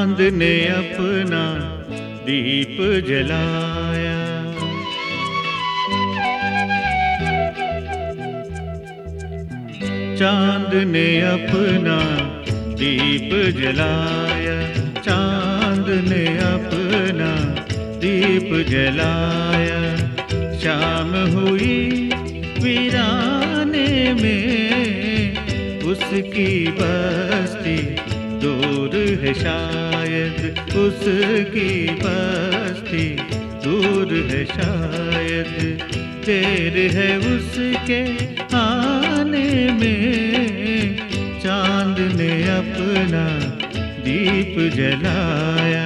चांद ने अपना दीप जलाया। चांद ने अपना दीप जलाया, चांद ने अपना दीप जलाया। शाम हुई वीराने में उसकी बस्ती दूर है शायद, उसकी बस्ती दूर है शायद। देर है उसके आने में, चांद ने अपना दीप जलाया।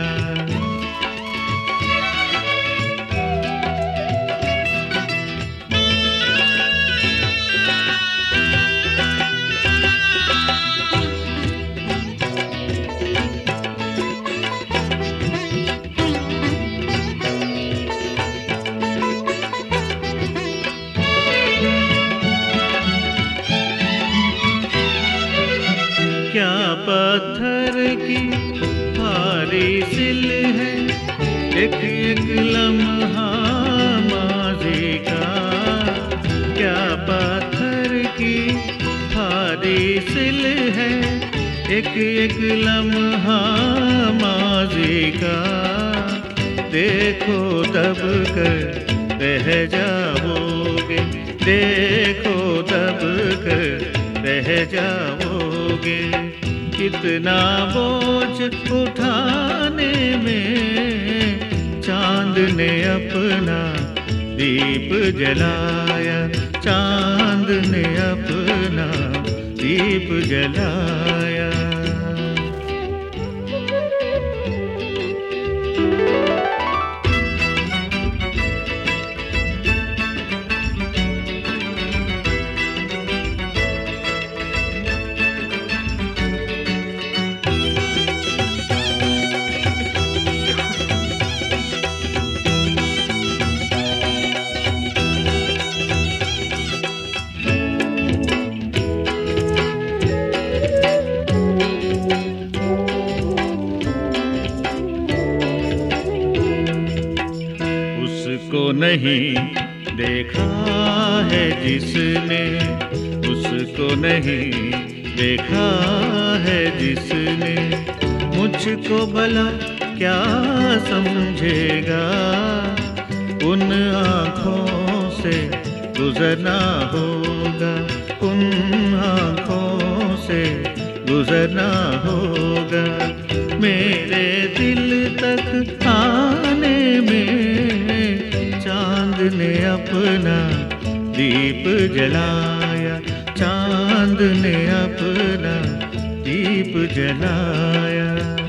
क्या पत्थर की भारी सिल है, एक एक लम्हा माज़ी का। क्या पत्थर की भारी सिल है, एक एक लम्हा माज़ी का। देखो दब कर रह जाओगे, देखो दब कर रह जाओगे। कितना बोझ उठाने में, चांद ने अपना दीप जलाया, चांद ने अपना दीप जलाया। उसको नहीं देखा है जिसने, उसको नहीं देखा है जिसने। मुझको भला क्या समझेगा, उन आँखों से गुजरना होगा, उन आँखों से गुजरना होगा। मेरे दिल तक आने में, चांद ने अपना दीप जलाया, चांद ने अपना दीप जलाया।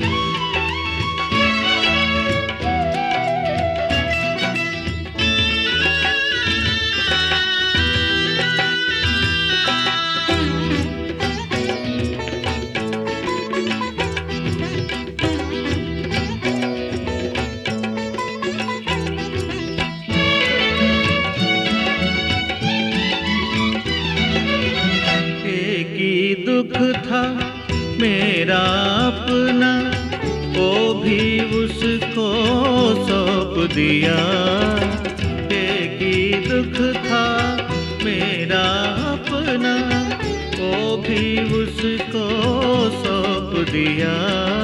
दुख था मेरा अपना, वो भी उसको सौंप दिया। एक ही दुख था मेरा अपना, वो भी उसको सौंप दिया।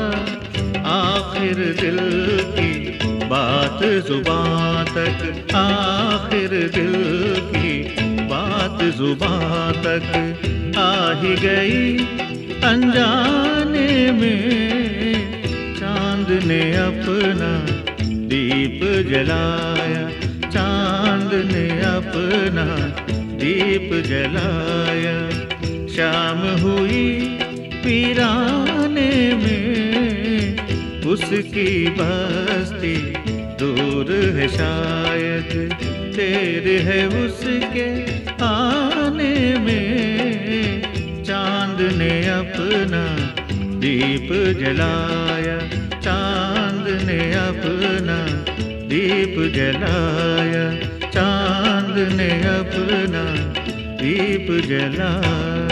आखिर दिल की बात जुबां तक, आखिर दिल की बात जुबां तक आ ही गई अनजाने में। चांद ने अपना दीप जलाया, चांद ने अपना दीप जलाया। शाम हुई वीराने में, उसकी बस्ती दूर है शायद। देर है उसके आने में, चांद ने अपना दीप जलाया, चांद ने अपना दीप जलाया, चांद ने अपना दीप जलाया।